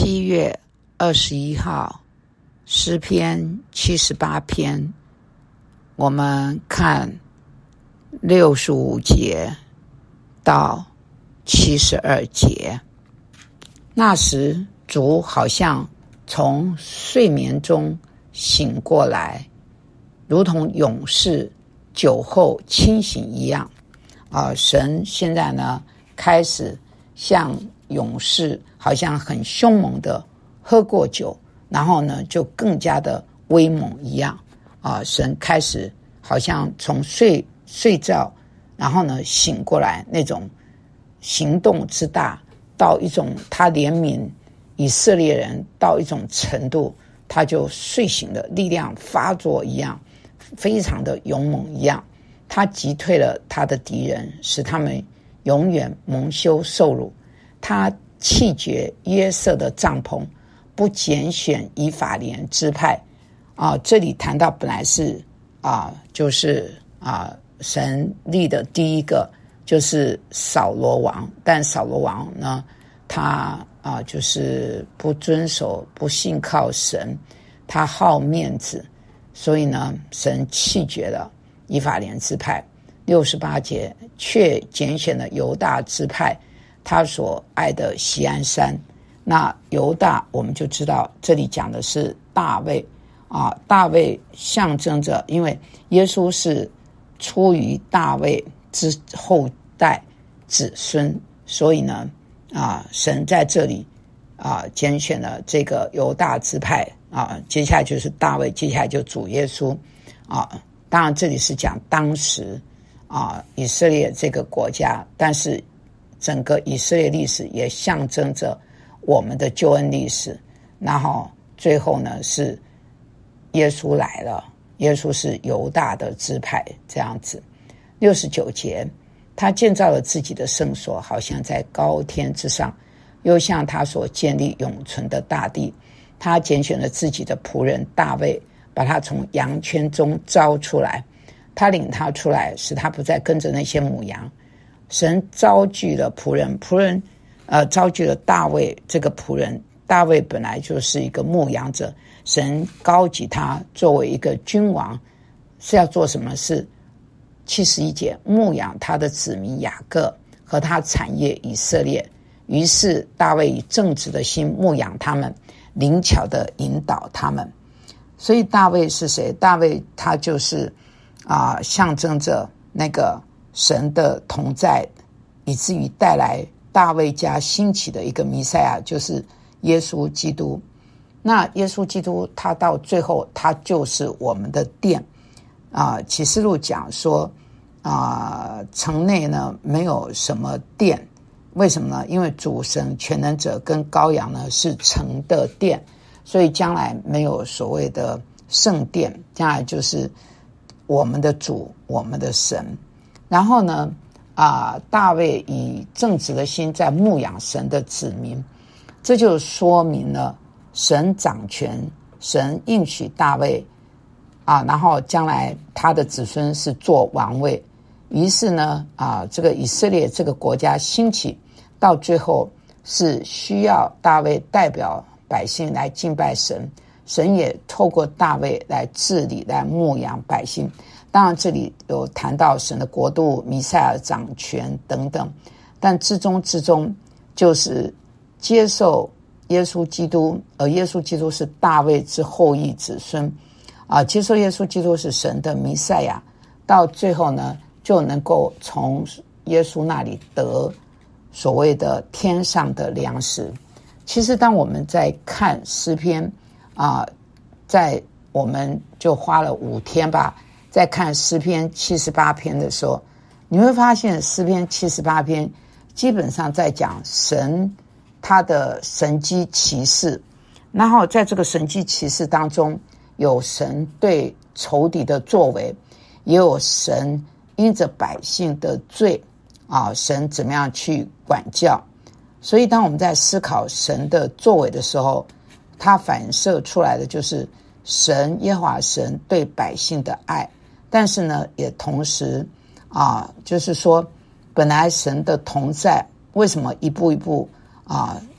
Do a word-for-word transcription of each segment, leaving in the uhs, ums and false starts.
七月二十一号，诗篇七十八篇，我们看六十五节到七十二节。那时主好像从睡眠中醒过来，如同勇士酒后清醒一样。啊，神现在呢开始像勇士，好像很凶猛的喝过酒，然后呢就更加的威猛一样。啊，神开始好像从睡睡觉，然后呢醒过来，那种行动之大，到一种他怜悯以色列人到一种程度，他就睡醒的力量发作一样，非常的勇猛一样。他击退了他的敌人，使他们永远蒙羞受辱。他弃绝约瑟的帐篷，不拣选以法莲支派。啊，这里谈到本来是啊，就是啊，神立的第一个就是扫罗王，但扫罗王呢，他啊就是不遵守、不信靠神，他好面子，所以呢，神弃绝了以法莲支派。六十八节却拣选了犹大支派，他所爱的锡安山。那犹大我们就知道，这里讲的是大卫啊，大卫象征着，因为耶稣是出于大卫之后代子孙，所以呢啊，神在这里啊拣选了这个犹大支派啊，接下来就是大卫，接下来就主耶稣啊。当然这里是讲当时啊以色列这个国家，但是整个以色列历史也象征着我们的救恩历史。然后最后呢是耶稣来了，耶稣是犹大的支派这样子。六十九节，他建造了自己的圣所，好像在高天之上，又像他所建立永存的大地。他拣选了自己的仆人大卫，把他从羊圈中招出来，他领他出来，使他不再跟着那些母羊。神招聚了仆人，仆人呃招聚了大卫这个仆人。大卫本来就是一个牧羊者，神高举他作为一个君王，是要做什么事？七十一节，牧养他的子民雅各和他产业以色列。于是大卫以正直的心牧养他们，灵巧的引导他们。所以大卫是谁？大卫他就是啊、呃，象征着那个神的同在，以至于带来大卫家兴起的一个弥赛亚，就是耶稣基督。那耶稣基督他到最后他就是我们的殿啊、呃。启示录讲说啊、呃，城内呢没有什么殿，为什么呢？因为主神全能者跟羔羊呢是城的殿，所以将来没有所谓的圣殿，将来就是我们的主，我们的神。然后呢啊，大卫以正直的心在牧养神的子民，这就说明了神掌权，神应许大卫啊，然后将来他的子孙是做王位。于是呢啊，这个以色列这个国家兴起，到最后是需要大卫代表百姓来敬拜神，神也透过大卫来治理，来牧养百姓。当然这里有谈到神的国度、弥赛亚掌权等等，但至终至终就是接受耶稣基督，而耶稣基督是大卫之后裔子孙啊，接受耶稣基督是神的弥赛亚，到最后呢就能够从耶稣那里得所谓的天上的粮食。其实当我们在看诗篇啊，在我们就花了五天吧，在看诗篇七十八篇的时候，你会发现诗篇七十八篇基本上在讲神他的神迹奇事，然后在这个神迹奇事当中，有神对仇敌的作为，也有神因着百姓的罪啊，神怎么样去管教。所以当我们在思考神的作为的时候，它反射出来的就是神耶和华神对百姓的爱。但是呢也同时啊，就是说本来神的同在为什么一步一步啊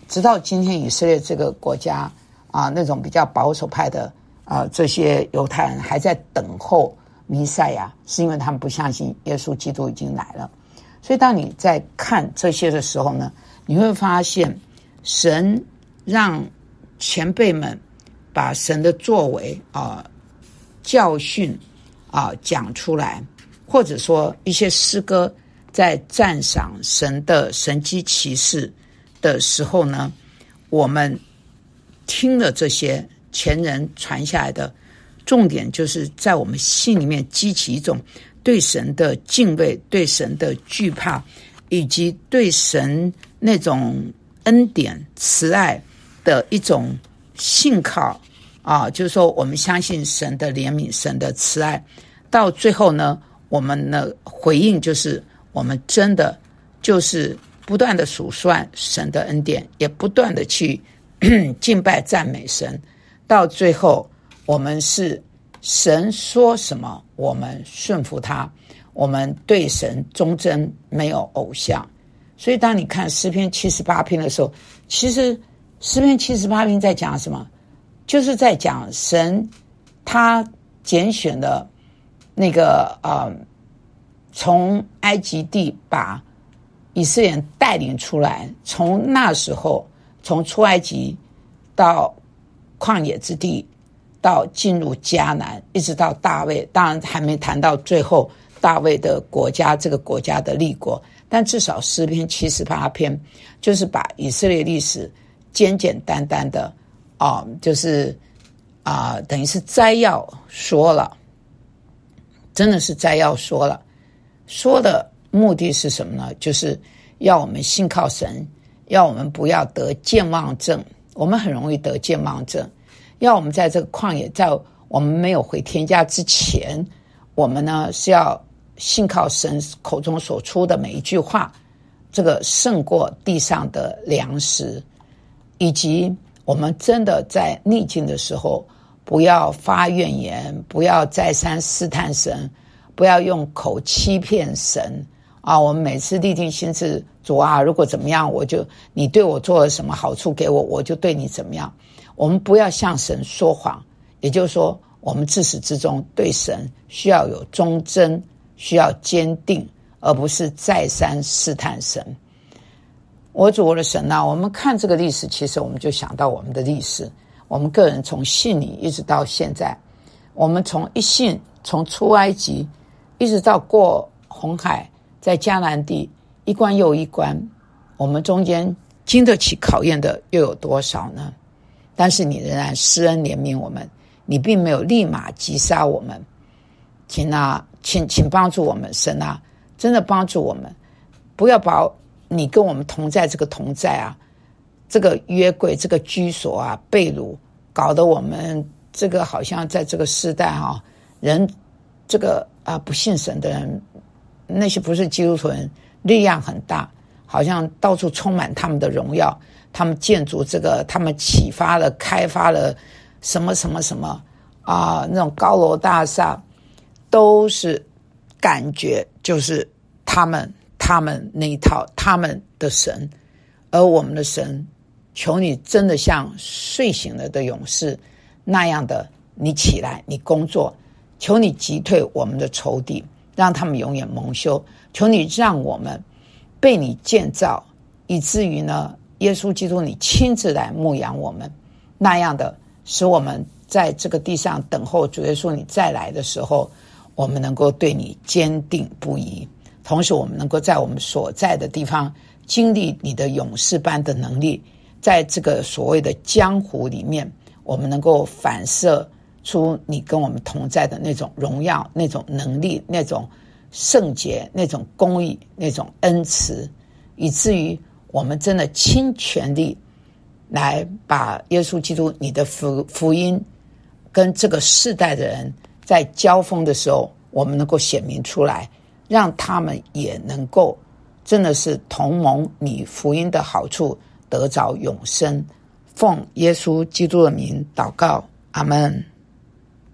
直到今天以色列这个国家啊，那种比较保守派的啊这些犹太人还在等候弥赛亚，是因为他们不相信耶稣基督已经来了。所以当你在看这些的时候呢，你会发现神让前辈们把神的作为啊、呃、教训啊、呃、讲出来，或者说一些诗歌在赞赏神的神迹奇事的时候呢，我们听了这些前人传下来的，重点就是在我们心里面激起一种对神的敬畏，对神的惧怕，以及对神那种恩典慈爱的一种信靠啊，就是说我们相信神的怜悯，神的慈爱，到最后呢，我们的回应就是我们真的就是不断的数算神的恩典，也不断的去敬拜赞美神，到最后我们是神说什么我们顺服他，我们对神忠贞，没有偶像。所以当你看诗篇七十八篇的时候，其实诗篇七十八篇在讲什么？就是在讲神他拣选了那个呃，从埃及地把以色列人带领出来，从那时候从出埃及到旷野之地，到进入迦南，一直到大卫，当然还没谈到最后大卫的国家，这个国家的立国，但至少诗篇七十八篇就是把以色列历史简简单单的啊、呃，就是啊、呃，等于是摘要说了，真的是摘要说了，说的目的是什么呢？就是要我们信靠神，要我们不要得健忘症，我们很容易得健忘症，要我们在这个旷野，在我们没有回天家之前，我们呢是要信靠神口中所出的每一句话，这个胜过地上的粮食，以及我们真的在逆境的时候不要发怨言，不要再三试探神，不要用口欺骗神啊！我们每次立定心志，主啊，如果怎么样，我就你对我做了什么好处给我，我就对你怎么样。我们不要向神说谎，也就是说，我们自始至终对神需要有忠贞，需要坚定，而不是再三试探神。我主我的神啊，我们看这个历史，其实我们就想到我们的历史，我们个人从信你一直到现在，我们从一信从出埃及一直到过红海，在迦南地一关又一关，我们中间经得起考验的又有多少呢？但是你仍然施恩怜悯我们，你并没有立马击杀我们，请啊，请请帮助我们，神啊，真的帮助我们，不要把你跟我们同在这个同在啊，这个约柜，这个居所啊，被掳，搞得我们这个好像在这个时代啊，人这个啊不信神的人，那些不是基督徒人，力量很大，好像到处充满他们的荣耀，他们建筑这个，他们启发了、开发了什么什么什么啊，那种高楼大厦，都是感觉就是他们他们那一套，他们的神，而我们的神，求你真的像睡醒了的勇士那样的，你起来，你工作，求你击退我们的仇敌，让他们永远蒙羞，求你让我们被你建造，以至于呢，耶稣基督你亲自来牧养我们，那样的使我们在这个地上等候主耶稣你再来的时候，我们能够对你坚定不移，同时我们能够在我们所在的地方经历你的勇士般的能力，在这个所谓的江湖里面，我们能够反射出你跟我们同在的那种荣耀，那种能力，那种圣洁，那种公义，那种恩慈，以至于我们真的倾全力来把耶稣基督你的福福音跟这个世代的人在交锋的时候，我们能够显明出来，让他们也能够真的是同蒙你福音的好处，得着永生。奉耶稣基督的名祷告，阿们。